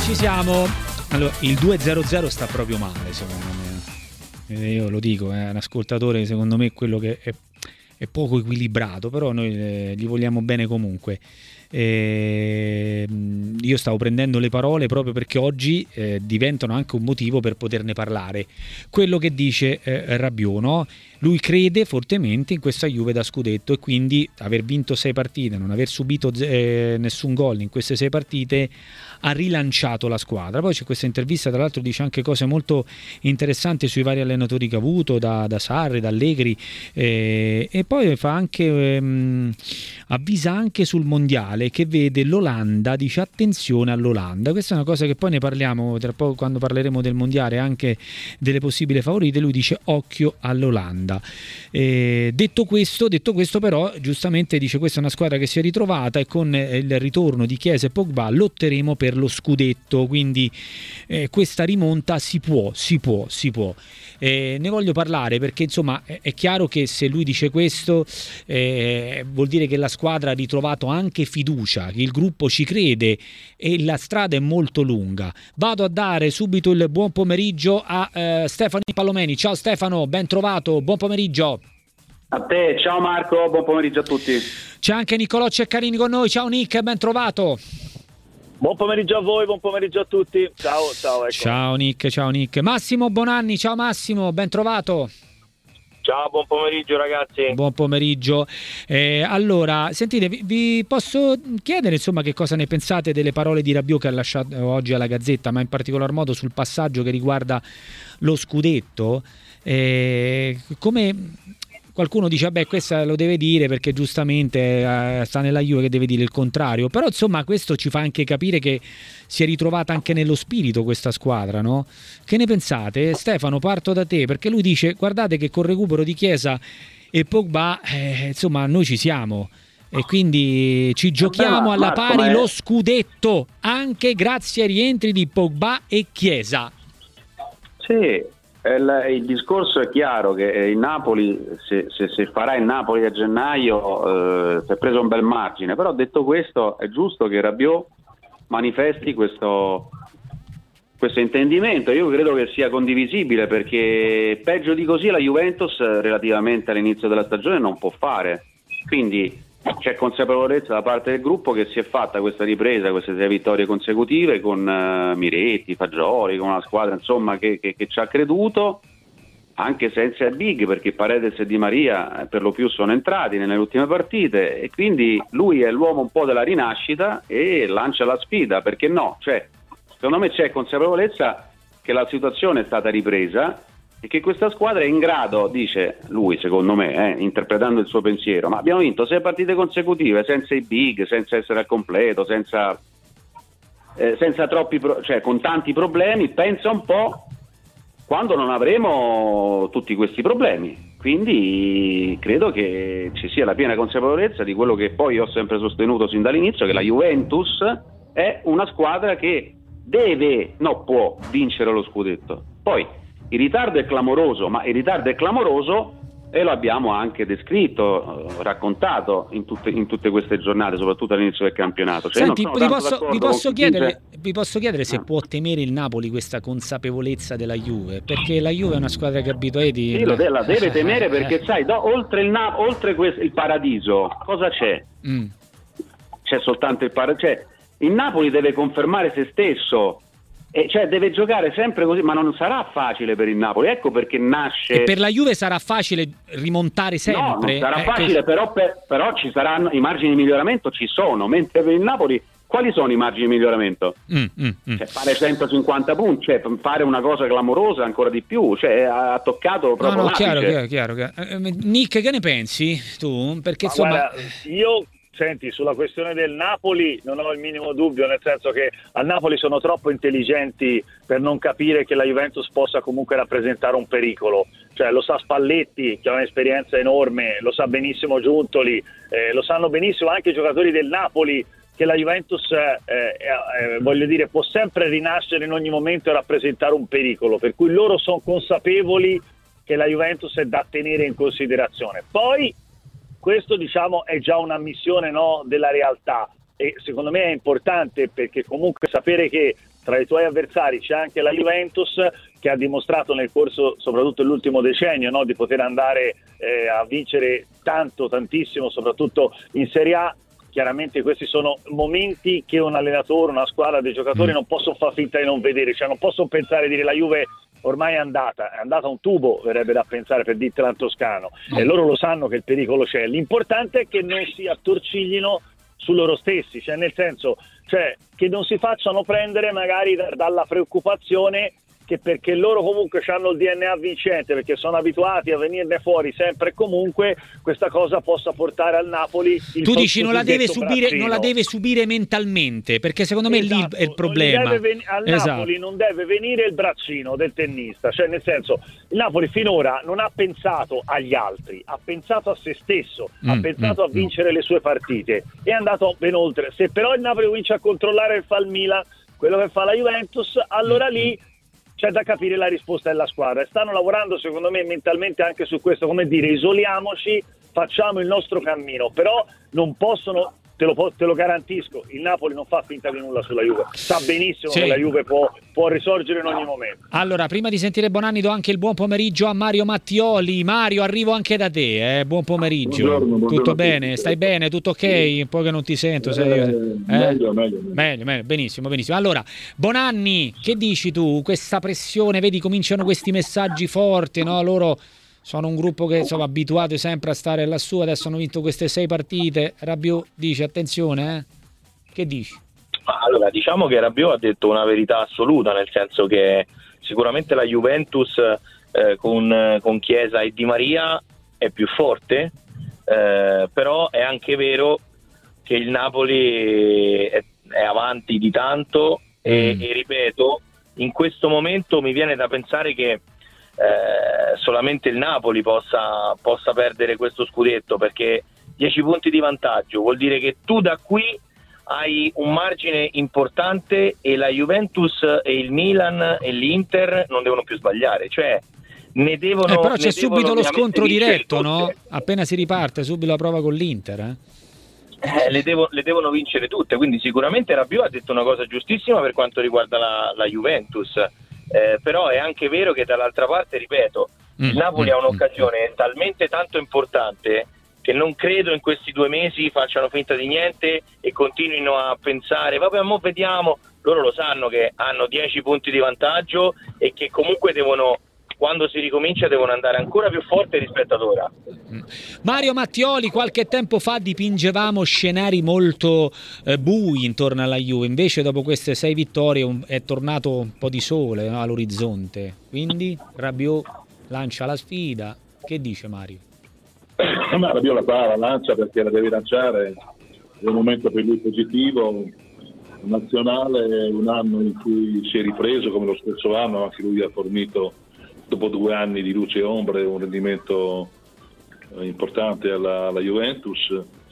ci siamo. Allora, il 2-0-0 sta proprio male, secondo me. Io lo dico, è un ascoltatore, secondo me, quello che è poco equilibrato, però noi gli vogliamo bene comunque. Io stavo prendendo le parole proprio perché oggi diventano anche un motivo per poterne parlare. Quello che dice Rabiot, no? Lui crede fortemente in questa Juve da scudetto e quindi aver vinto 6 partite, non aver subito nessun gol in queste 6 partite ha rilanciato la squadra. Poi c'è questa intervista, tra l'altro dice anche cose molto interessanti sui vari allenatori che ha avuto, da Sarri, da Allegri, e poi fa anche avvisa anche sul mondiale, che vede l'Olanda, dice attenzione all'Olanda. Questa è una cosa che poi ne parliamo tra poco quando parleremo del mondiale, anche delle possibili favorite. Lui dice occhio all'Olanda. Detto questo però giustamente dice questa è una squadra che si è ritrovata e con il ritorno di Chiesa e Pogba lotteremo per lo scudetto, quindi questa rimonta si può. Ne voglio parlare perché insomma è chiaro che se lui dice questo vuol dire che la squadra ha ritrovato anche fiducia, che il gruppo ci crede e la strada è molto lunga. Vado a dare subito il buon pomeriggio a Stefano Palomeni. Ciao Stefano, ben trovato, buon pomeriggio. A te, ciao Marco, buon pomeriggio a tutti. C'è anche Niccolò Ceccarini con noi. Ciao Nick, ben trovato. Buon pomeriggio a voi, buon pomeriggio a tutti. Ciao, ecco. Ciao Nick. Massimo Bonanni, ciao Massimo, ben trovato. Ciao, buon pomeriggio ragazzi. Buon pomeriggio. Allora, sentite, vi posso chiedere insomma che cosa ne pensate delle parole di Rabiot che ha lasciato oggi alla Gazzetta, ma in particolar modo sul passaggio che riguarda lo scudetto? Come qualcuno dice, vabbè, questa lo deve dire perché giustamente sta nella Juve che deve dire il contrario, però insomma questo ci fa anche capire che si è ritrovata anche nello spirito questa squadra, no? Che ne pensate? Stefano, parto da te, perché lui dice, guardate che col recupero di Chiesa e Pogba, insomma, noi ci siamo e quindi ci giochiamo alla pari lo scudetto, anche grazie ai rientri di Pogba e Chiesa. Sì. Il discorso è chiaro che il Napoli, se farà il Napoli a gennaio, si è preso un bel margine, però detto questo è giusto che Rabiot manifesti questo intendimento. Io credo che sia condivisibile, perché peggio di così la Juventus relativamente all'inizio della stagione non può fare, quindi c'è consapevolezza da parte del gruppo che si è fatta questa ripresa, queste 6 vittorie consecutive con Miretti, Fagioli, con una squadra insomma che ci ha creduto anche senza il big, perché Paredes e Di Maria per lo più sono entrati nelle ultime partite e quindi lui è l'uomo un po' della rinascita e lancia la sfida, perché no? Cioè, secondo me c'è consapevolezza che la situazione è stata ripresa e che questa squadra è in grado, dice lui secondo me, interpretando il suo pensiero, ma abbiamo vinto 6 partite consecutive senza i big, senza essere al completo, senza troppi cioè con tanti problemi, pensa un po' quando non avremo tutti questi problemi. Quindi credo che ci sia la piena consapevolezza di quello che poi ho sempre sostenuto sin dall'inizio, che la Juventus è una squadra che può vincere lo scudetto. Poi il ritardo è clamoroso, e lo abbiamo anche descritto, raccontato in tutte queste giornate, soprattutto all'inizio del campionato. Cioè, senti, vi posso chiedere se può temere il Napoli questa consapevolezza della Juve, perché la Juve è una squadra che abituati. Sì, la deve temere, perché sai, oltre il paradiso, cosa c'è? C'è soltanto il paradiso. Cioè, il Napoli deve confermare se stesso. Cioè deve giocare sempre così, ma non sarà facile per il Napoli, ecco perché nasce. E per la Juve sarà facile rimontare sempre? No, non sarà facile, però ci saranno i margini di miglioramento, ci sono, mentre per il Napoli quali sono i margini di miglioramento? Cioè, fare 150 punti, cioè fare una cosa clamorosa ancora di più, cioè ha toccato proprio chiaro. Nick, che ne pensi tu? Perché insomma guarda, io senti, sulla questione del Napoli non ho il minimo dubbio, nel senso che al Napoli sono troppo intelligenti per non capire che la Juventus possa comunque rappresentare un pericolo. Cioè, lo sa Spalletti, che ha un'esperienza enorme, lo sa benissimo Giuntoli, lo sanno benissimo anche i giocatori del Napoli, che la Juventus voglio dire, può sempre rinascere in ogni momento e rappresentare un pericolo, per cui loro sono consapevoli che la Juventus è da tenere in considerazione. Poi questo diciamo è già un'ammissione, no, della realtà, e secondo me è importante, perché comunque sapere che tra i tuoi avversari c'è anche la Juventus, che ha dimostrato nel corso, soprattutto dell'ultimo decennio, no, di poter andare a vincere tantissimo, soprattutto in Serie A. Chiaramente questi sono momenti che un allenatore, una squadra, dei giocatori non possono far finta di non vedere, cioè non possono pensare e dire la Juve ormai è andata un tubo, verrebbe da pensare, per dirtela in toscano, e loro lo sanno che il pericolo c'è. L'importante è che non si attorciglino su loro stessi, cioè nel senso, cioè che non si facciano prendere magari dalla preoccupazione che, perché loro comunque hanno il DNA vincente, perché sono abituati a venirne fuori sempre e comunque, questa cosa possa portare al Napoli tu dici non la deve subire mentalmente, perché secondo me lì è il problema. Al Napoli non deve venire il braccino del tennista, cioè nel senso, il Napoli finora non ha pensato agli altri, ha pensato a se stesso, ha pensato a vincere le sue partite, è andato ben oltre. Se però il Napoli comincia a controllare e fa il Milan quello che fa la Juventus, allora lì c'è da capire la risposta della squadra, e stanno lavorando secondo me mentalmente anche su questo, come dire, isoliamoci, facciamo il nostro cammino, però non possono, te lo garantisco, il Napoli non fa finta di nulla sulla Juve, sa benissimo che la Juve può risorgere in ogni momento. Allora, prima di sentire Bonanni do anche il buon pomeriggio a Mario Mattioli. Mario, arrivo anche da te, buon pomeriggio. Buongiorno, tutto bene? Stai bene? Tutto ok? Un po' che non ti sento. Meglio. Benissimo. Allora, Bonanni, che dici tu? Questa pressione, vedi, cominciano questi messaggi forti, no? Loro sono un gruppo che insomma abituato sempre a stare lassù, adesso hanno vinto queste 6 partite. Rabiot dice attenzione, che dici? Allora, diciamo che Rabiot ha detto una verità assoluta, nel senso che sicuramente la Juventus con Chiesa e Di Maria è più forte, però è anche vero che il Napoli è avanti di tanto e ripeto, in questo momento mi viene da pensare che solamente il Napoli possa perdere questo scudetto, perché 10 punti di vantaggio vuol dire che tu da qui hai un margine importante e la Juventus e il Milan e l'Inter non devono più sbagliare, cioè ne devono. Però c'è subito lo scontro diretto, no? Appena si riparte subito la prova con l'Inter. Le devono vincere tutte, quindi sicuramente Rabiot ha detto una cosa giustissima per quanto riguarda la Juventus. Però è anche vero che dall'altra parte, ripeto, il Napoli ha un'occasione talmente tanto importante che non credo in questi 2 mesi facciano finta di niente e continuino a pensare vabbè, mo vediamo. Loro lo sanno che hanno 10 punti di vantaggio e che comunque quando si ricomincia devono andare ancora più forte rispetto ad ora. Mario Mattioli, qualche tempo fa dipingevamo scenari molto bui intorno alla Juve, invece dopo queste 6 vittorie è tornato un po' di sole, no, all'orizzonte, quindi Rabiot lancia la sfida. Che dice Mario? Ma Rabiot la lancia perché la deve lanciare, è un momento per lui positivo. Nazionale, un anno in cui si è ripreso come lo stesso anno, anche lui ha fornito dopo 2 anni di luce e ombre un rendimento importante alla Juventus.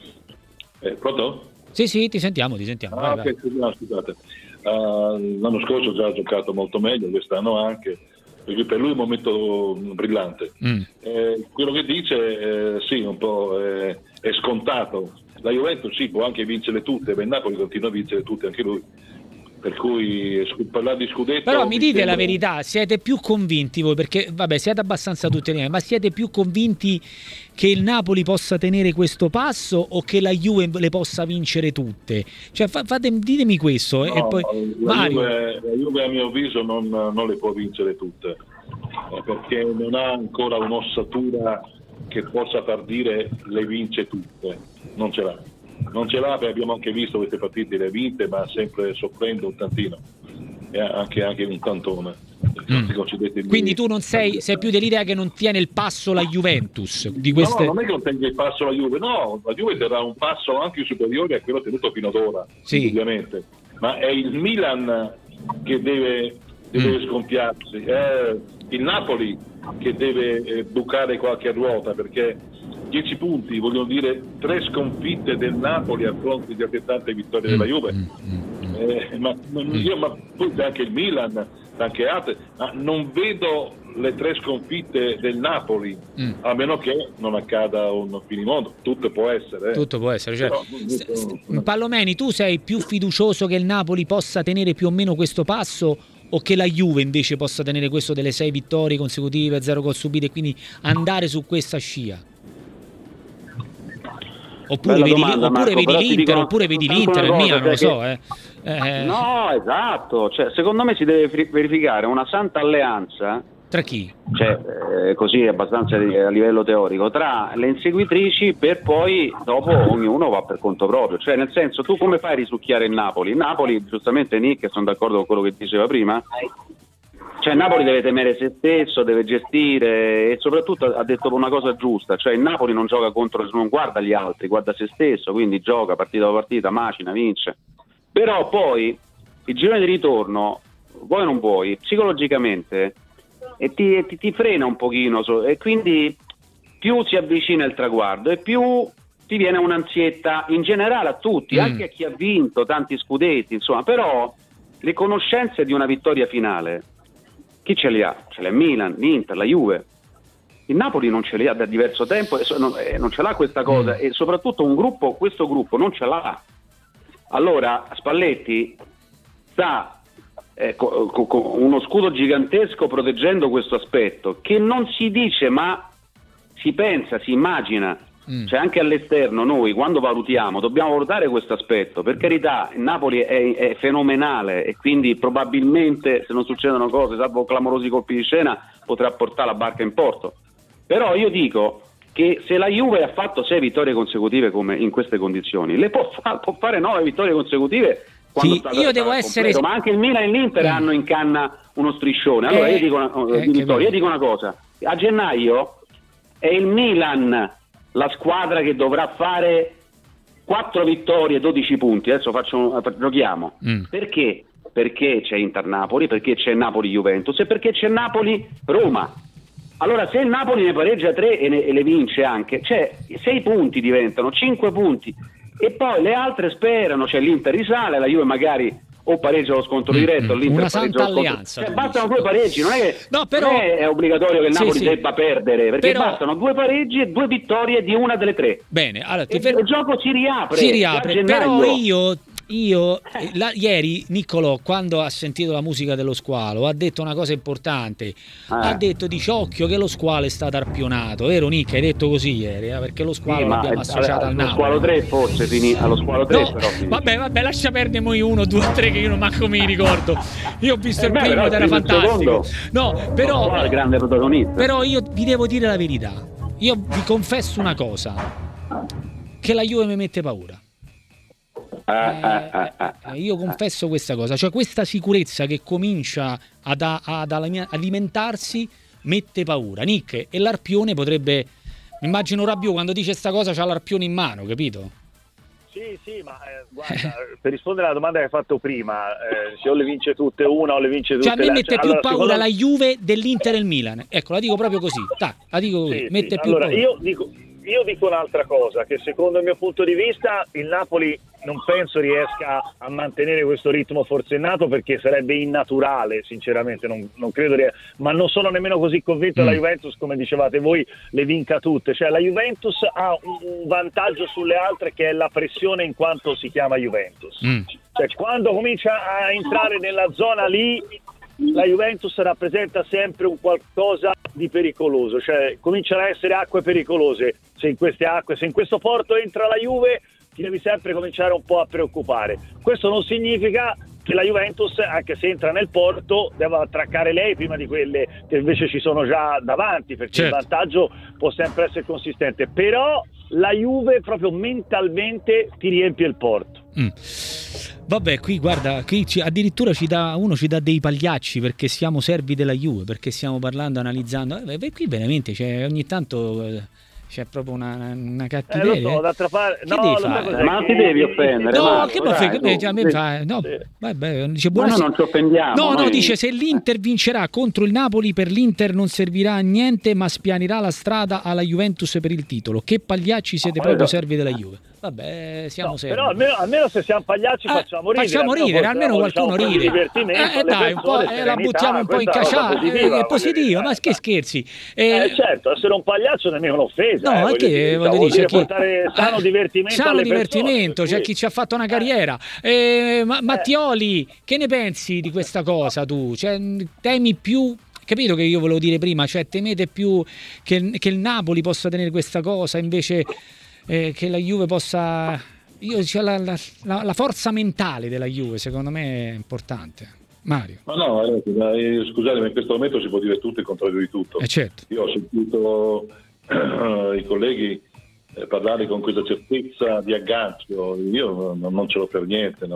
Pronto? Sì, ti sentiamo. Vai. Okay, no, scusate. L'anno scorso già ha giocato molto meglio, quest'anno anche, perché per lui è un momento brillante. Quello che dice sì, un po' è scontato. La Juventus sì, può anche vincere tutte, ma il Napoli continua a vincere tutte anche lui. Per cui parlare di scudetto. Però mi dite la verità, siete più convinti voi, perché vabbè siete abbastanza tutti insieme, ma siete più convinti che il Napoli possa tenere questo passo o che la Juve le possa vincere tutte? Cioè ditemi questo. No, e poi la Juve a mio avviso non le può vincere tutte, perché non ha ancora un'ossatura che possa far dire le vince tutte, non ce l'ha, perché abbiamo anche visto queste partite, le vinte, ma sempre soffrendo un tantino, e anche un tantone. Quindi tu non sei più dell'idea che non tiene il passo la Juventus di queste... No, non è che non tenga il passo la Juve, no, la Juve terrà un passo anche superiore a quello tenuto fino ad ora, sì, ovviamente, ma è il Milan che deve scompiarsi, è il Napoli che deve bucare qualche ruota, perché 10 punti vogliono dire 3 sconfitte del Napoli a fronte di altrettante vittorie della Juve. Ma poi anche il Milan, anche altre, ma non vedo le 3 sconfitte del Napoli, a meno che non accada un finimondo. Tutto può essere. Tutto può essere. Cioè, Però, Pallomeni, tu sei più fiducioso che il Napoli possa tenere più o meno questo passo, o che la Juve invece possa tenere questo delle 6 vittorie consecutive, 0 gol subiti, e quindi andare su questa scia? Oppure vedi, domanda, oppure Marco, vedi l'Inter, dico oppure vedi soltanto l'Inter, il una Milan, non lo cosa, so. No, esatto. Cioè, secondo me si deve verificare una santa alleanza, Tra chi? cioè, così abbastanza a livello teorico, tra le inseguitrici, per poi dopo ognuno va per conto proprio. Cioè, nel senso, tu come fai a risucchiare il Napoli? Il Napoli, giustamente Nick, sono d'accordo con quello che diceva prima, cioè il Napoli deve temere se stesso, deve gestire, e soprattutto ha detto una cosa giusta, cioè il Napoli non gioca contro, non guarda gli altri, guarda se stesso, quindi gioca partita dopo partita, macina, vince. Però poi il girone di ritorno, vuoi o non vuoi, psicologicamente ti frena un pochino, e quindi più si avvicina il traguardo e più ti viene un'ansietta in generale a tutti, anche a chi ha vinto tanti scudetti, insomma. Però le conoscenze di una vittoria finale chi ce li ha? Ce l'ha il Milan, l'Inter, la Juve. Il Napoli non ce li ha da diverso tempo, non ce l'ha questa cosa, e soprattutto questo gruppo non ce l'ha. Allora Spalletti sta con uno scudo gigantesco proteggendo questo aspetto, che non si dice ma si pensa, si immagina. Cioè anche all'esterno noi quando valutiamo dobbiamo valutare questo aspetto. Per carità, il Napoli è fenomenale, e quindi probabilmente, se non succedono cose, salvo clamorosi colpi di scena, potrà portare la barca in porto. Però io dico che se la Juve ha fatto 6 vittorie consecutive come in queste condizioni, le può fare 9 vittorie consecutive quando io devo essere completo. Ma anche il Milan e l'Inter hanno in canna uno striscione. Allora io dico una cosa: a gennaio è il Milan la squadra che dovrà fare 4 vittorie, 12 punti. Adesso giochiamo. Perché? Perché c'è Inter-Napoli, perché c'è Napoli-Juventus e perché c'è Napoli-Roma. Allora se il Napoli ne pareggia 3 e le vince anche, cioè 6 punti diventano 5 punti, e poi le altre sperano, cioè l'Inter risale, la Juve magari o pareggia lo scontro diretto, l'Inter una santa alleanza. Bastano 2 pareggi, non è che però, non è obbligatorio che il Napoli debba perdere, perché bastano 2 pareggi e 2 vittorie di una delle 3. Bene, allora il gioco si riapre, però ieri Niccolò, quando ha sentito la musica dello squalo, ha detto una cosa importante. Ha detto: dice occhio che lo squalo è stato arpionato, vero Nick? Hai detto così ieri, perché lo squalo l'abbiamo associato al Napoli. Lo squalo 3 forse finì allo squalo 3, no, però vabbè, lascia perdere noi 1, 2, 3 che io non manco mi ricordo. Io ho visto il primo ed era fantastico. No, però il grande protagonista. Però io vi devo dire la verità. Io vi confesso una cosa, che la Juve mi mette paura. Io confesso questa cosa, cioè questa sicurezza che comincia ad alimentarsi mette paura. Nick, e l'arpione potrebbe, immagino Rabiot quando dice sta cosa c'ha l'arpione in mano, capito? Sì, ma guarda, per rispondere alla domanda che hai fatto prima, se o le vince tutte una o le vince tutte, cioè a me mette più paura secondo... la Juve dell'Inter e il Milan, ecco, la dico proprio così, la dico così, mette più allora, paura. Io dico un'altra cosa, che secondo il mio punto di vista il Napoli non penso riesca a mantenere questo ritmo forsennato, perché sarebbe innaturale, sinceramente, non credo ma non sono nemmeno così convinto che la Juventus, come dicevate voi, le vinca tutte. Cioè la Juventus ha un vantaggio sulle altre, che è la pressione in quanto si chiama Juventus. Cioè quando comincia a entrare nella zona lì, la Juventus rappresenta sempre un qualcosa di pericoloso, cioè cominciano a essere acque pericolose. Se in queste acque, se in questo porto entra la Juve, ti devi sempre cominciare un po' a preoccupare. Questo non significa che la Juventus, anche se entra nel porto, deve attraccare lei prima di quelle che invece ci sono già davanti, perché il vantaggio può sempre essere consistente. Però la Juve proprio mentalmente ti riempie il porto. Vabbè, qui guarda, addirittura ci dà dei pagliacci perché siamo servi della Juve, perché stiamo parlando, analizzando. Qui veramente ogni tanto c'è proprio una cattiveria. Lo so, d'altra parte, ma non ti devi offendere. No, che a me fa. No, vabbè, dice buonasera. Ma non ci offendiamo. No, dice se l'Inter vincerà contro il Napoli, per l'Inter non servirà a niente, ma spianerà la strada alla Juventus per il titolo. Che pagliacci siete proprio servi della Juve. vabbè, siamo seri. Però almeno se siamo pagliacci facciamo ridere. Facciamo ridere, almeno qualcuno ride. Dai, un po', la buttiamo un po' in cacciata, è positiva, ma che scherzi. Certo, essere un pagliaccio nemmeno un'offesa. No, voglio dire, portare sano divertimento alle divertimento, persone, c'è chi ci ha fatto una carriera. Mattioli, che ne pensi di questa cosa tu? Cioè, temi più... Capito che io volevo dire prima, cioè temete più che il Napoli possa tenere questa cosa invece che la Juve possa... Cioè, la forza mentale della Juve secondo me è importante. Mario. Ma no, scusate, in questo momento si può dire tutto il contrario di tutto. Certo. Io ho sentito i colleghi parlare con questa certezza di aggancio, io non ce l'ho per niente.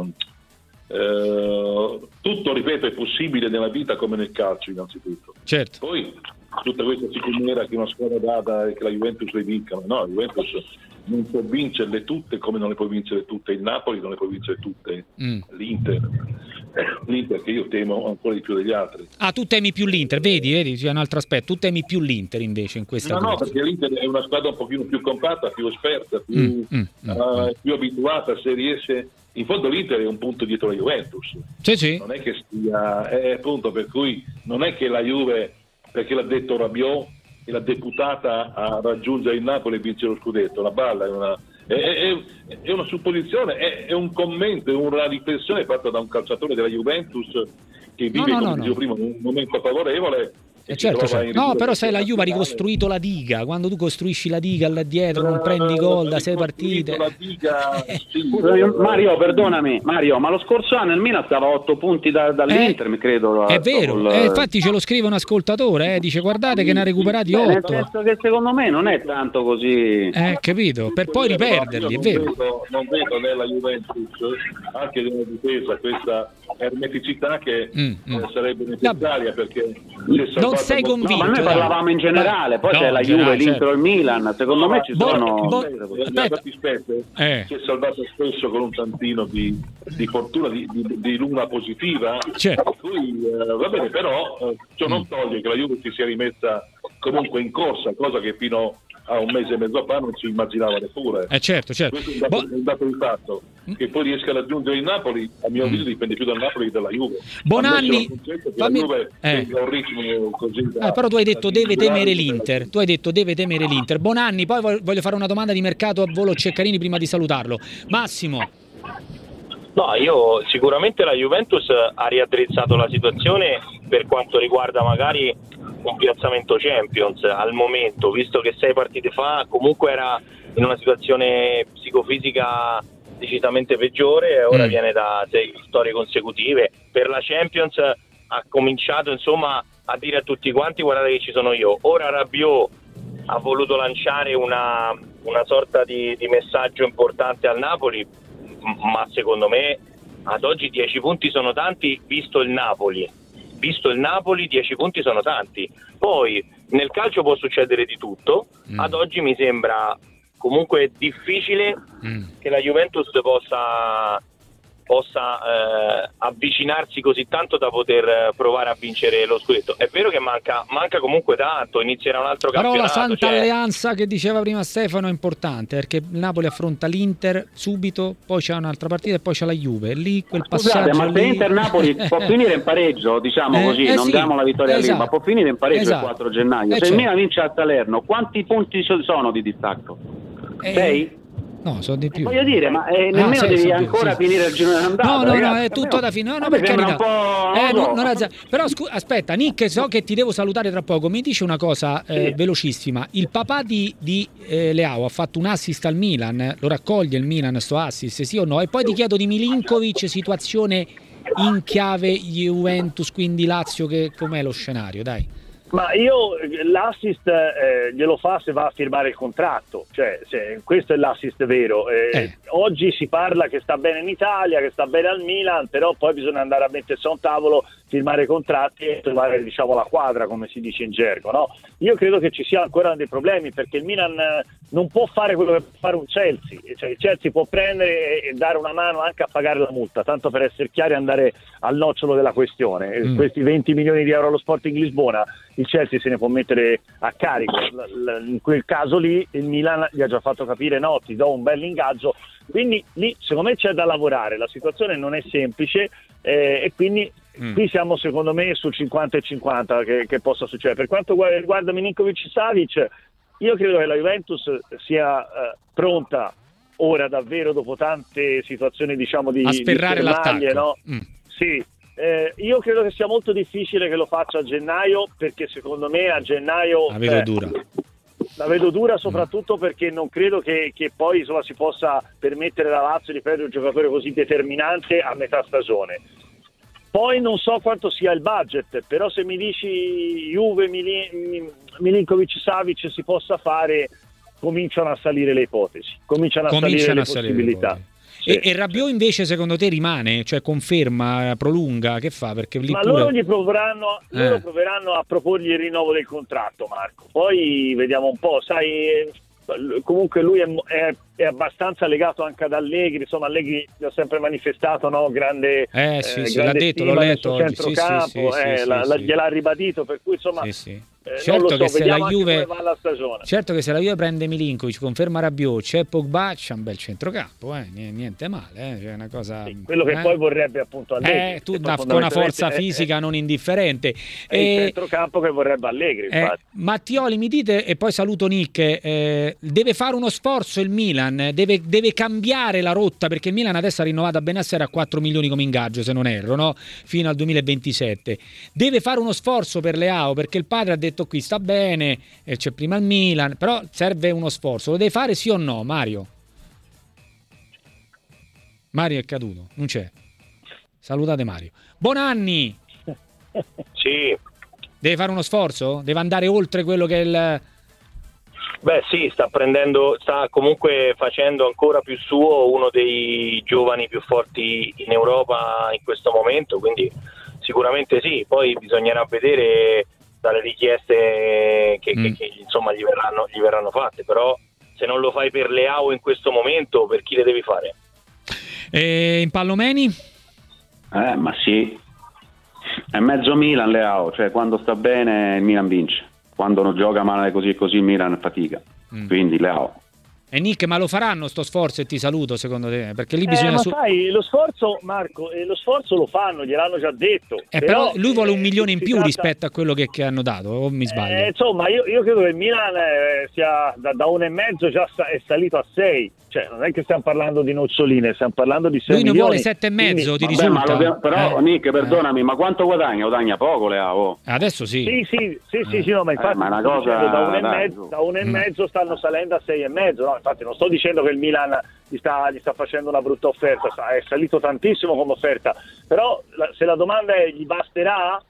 Tutto, ripeto, è possibile nella vita come nel calcio innanzitutto. Certo. Poi tutta questa sicumera che una squadra data e che la Juventus le vinca, ma no, la Juventus non può vincerle tutte come non le può vincere tutte il Napoli, non le può vincere tutte l'Inter che io temo ancora di più degli altri. Tu temi più l'Inter, vedi c'è un altro aspetto, tu temi più l'Inter invece in questa no, perché l'Inter è una squadra un pochino più compatta, più esperta, più abituata, se riesce. In fondo l'Inter è un punto dietro la Juventus. Sì. Non è che stia, appunto, per cui non è che la Juve, perché l'ha detto Rabiot e l'ha deputata a raggiungere il Napoli e vincere lo scudetto, la balla è una supposizione, è un commento, è una riflessione fatta da un calciatore della Juventus che vive, come dicevo prima, un momento favorevole. Certo. No, però sai, la Juve ha ricostruito la diga. Quando tu costruisci la diga là dietro non prendi gol da 6 partite. La diga, sì. Mario, perdonami, ma lo scorso anno il Milan stava a 8 punti dall'Inter, mi credo. È vero, infatti ce lo scrive un ascoltatore, dice guardate che ne ha recuperati 8. Nel senso che secondo me non è tanto così. Capito, per poi riperderli, è vero. Non vedo nella Juventus, anche nella difesa, questa ermeticità che sarebbe necessaria, perché non sei convinto. No, ma noi parlavamo in generale, poi c'è la Juve, l'Inter o il Milan, secondo me ci sono... Si è salvato spesso con un tantino di fortuna, di luna positiva, certo. Cui, va bene, però ciò non toglie che la Juve si sia rimessa comunque in corsa, cosa che fino a un mese e mezzo fa non si immaginava neppure. Certo. Questo è un dato di fatto. Che poi riesca a raggiungere il Napoli, a mio avviso dipende più dal Napoli che dalla Juve. Bonanni, la Juve un ritmo così però tu hai detto deve temere l'Inter. Bonanni, poi voglio fare una domanda di mercato a volo Ceccarini prima di salutarlo. Massimo. No, io sicuramente la Juventus ha riaddrizzato la situazione per quanto riguarda magari un piazzamento Champions al momento, visto che 6 partite fa comunque era in una situazione psicofisica decisamente peggiore e ora viene da 6 vittorie consecutive. Per la Champions ha cominciato insomma a dire a tutti quanti guardate che ci sono io. Ora Rabiot ha voluto lanciare una sorta di messaggio importante al Napoli, ma secondo me ad oggi 10 punti sono tanti, visto il Napoli 10 punti sono tanti. Poi nel calcio può succedere di tutto, ad oggi mi sembra comunque difficile che la Juventus possa avvicinarsi così tanto da poter provare a vincere lo scudetto. È vero che manca comunque tanto, inizierà un altro campionato. Però la santa alleanza che diceva prima Stefano è importante, perché il Napoli affronta l'Inter subito, poi c'è un'altra partita e poi c'è la Juve. Lì quel passaggio. Ma se Inter-Napoli può finire in pareggio, diciamo così, non diamo la vittoria a Lima, può finire in pareggio il 4 gennaio. Se il Milan vince a Salerno, quanti punti sono di distacco? 6? No, sono di più. Voglio dire, ma nemmeno devi ancora finire il girone d'andata. No, è tutto da fine. No, per carità. Però aspetta, Nick, so che ti devo salutare tra poco. Mi dice una cosa velocissima. Il papà di Leao ha fatto un assist al Milan, lo raccoglie il Milan sto assist, sì o no? E poi ti chiedo di Milinkovic, situazione in chiave Juventus, quindi Lazio, che com'è lo scenario, dai. Ma io l'assist glielo fa se va a firmare il contratto, cioè questo è l'assist vero. Oggi si parla che sta bene in Italia, che sta bene al Milan, però poi bisogna andare a mettersi a un tavolo, firmare contratti e trovare, diciamo, la quadra, come si dice in gergo, no? Io credo che ci siano ancora dei problemi, perché il Milan non può fare quello che può fare un Chelsea, cioè il Chelsea può prendere e dare una mano anche a pagare la multa, tanto per essere chiari e andare al nocciolo della questione. Questi 20 milioni di euro allo Sporting Lisbona il Chelsea se ne può mettere a carico, in quel caso lì il Milan gli ha già fatto capire no, ti do un bel ingaggio, quindi lì secondo me c'è da lavorare, la situazione non è semplice e quindi qui siamo secondo me sul 50 e 50 che possa succedere. Per quanto riguarda Milinkovic-Savic, io credo che la Juventus sia pronta ora davvero dopo tante situazioni diciamo di sferrare l'attacco, no? Sì, io credo che sia molto difficile che lo faccia a gennaio, perché secondo me a gennaio la vedo dura soprattutto perché non credo che poi insomma si possa permettere la Lazio di perdere un giocatore così determinante a metà stagione. Poi non so quanto sia il budget, però se mi dici Juve, Milinkovic-Savic si possa fare, cominciano a salire le ipotesi, cominciano a salire le possibilità. E Rabiot invece secondo te rimane? Cioè conferma, prolunga, che fa? Perché lì loro proveranno a proporgli il rinnovo del contratto, Marco. Poi vediamo un po', sai, comunque lui è abbastanza legato anche ad Allegri, insomma Allegri gli ha sempre manifestato grande l'ha detto, l'ho letto oggi, centrocampo, gliel'ha ribadito, per cui insomma certo che se la Juve va la stagione. Certo che se la Juve prende Milinkovic, conferma Rabiot, c'è Pogba, c'è un bel centrocampo, niente male, cioè una cosa quello che poi vorrebbe appunto Allegri, con una forza fisica non indifferente, è il centrocampo che vorrebbe Allegri, infatti. Mattioli, mi dite, e poi saluto Nick, deve fare uno sforzo il Milan, deve cambiare la rotta, perché il Milan adesso ha rinnovato a Bennassere a 4 milioni come ingaggio, se non erro, no? Fino al 2027. Deve fare uno sforzo per Leao, perché il padre ha detto qui sta bene, c'è prima il Milan, però serve uno sforzo. Lo deve fare sì o no, Mario? Mario è caduto, non c'è. Salutate Mario. Bonanni! Sì. Deve fare uno sforzo? Deve andare oltre quello che è il... Beh sì, sta comunque facendo ancora più suo uno dei giovani più forti in Europa in questo momento, quindi sicuramente sì, poi bisognerà vedere dalle richieste che insomma gli verranno fatte, però se non lo fai per Leao in questo momento, per chi le devi fare? In Pallomeni? Ma sì, è mezzo Milan Leao, cioè quando sta bene il Milan vince, quando non gioca male così e così il Milan fatica, quindi Leao. E Nick, ma lo faranno sto sforzo, e ti saluto, secondo te? Perché lì bisogna... Ma sai, lo sforzo, Marco, lo sforzo lo fanno, gliel'hanno già detto. Però lui vuole 1 milione in più rispetto a quello che hanno dato, o mi sbaglio? Insomma, io credo che il Milan sia da 1,5 già è salito a 6. Cioè, non è che stiamo parlando di noccioline, stiamo parlando di 6 milioni. Lui ne vuole 7,5, ti risulta? Però, Nick, perdonami, ma quanto guadagna? Guadagna poco, Leao? Adesso sì. Sì, no, ma infatti ma una cosa da 1,5 stanno salendo a 6,5, no? Infatti non sto dicendo che il Milan gli sta facendo una brutta offerta, è salito tantissimo come offerta, però se la domanda è gli basterà?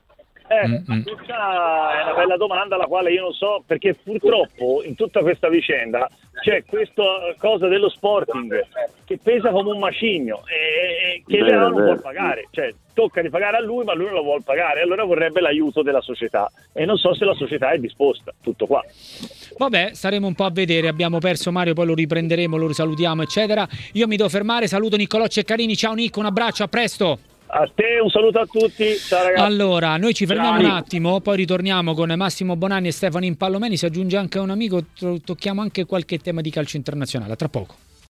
Questa è una bella domanda alla quale io non so, perché purtroppo in tutta questa vicenda c'è questa cosa dello Sporting che pesa come un macigno e che Leao non vuol pagare, cioè tocca di pagare a lui ma lui non lo vuol pagare, allora vorrebbe l'aiuto della società e non so se la società è disposta, tutto qua. Vabbè, staremo un po' a vedere, abbiamo perso Mario, poi lo riprenderemo, lo risalutiamo eccetera. Io mi devo fermare, saluto Niccolò Ceccarini, ciao Nick, un abbraccio, a presto. A te un saluto a tutti, ciao ragazzi. Allora, noi ci fermiamo un attimo, poi ritorniamo con Massimo Bonanni e Stefano Impallomeni, si aggiunge anche un amico, tocchiamo anche qualche tema di calcio internazionale, tra poco.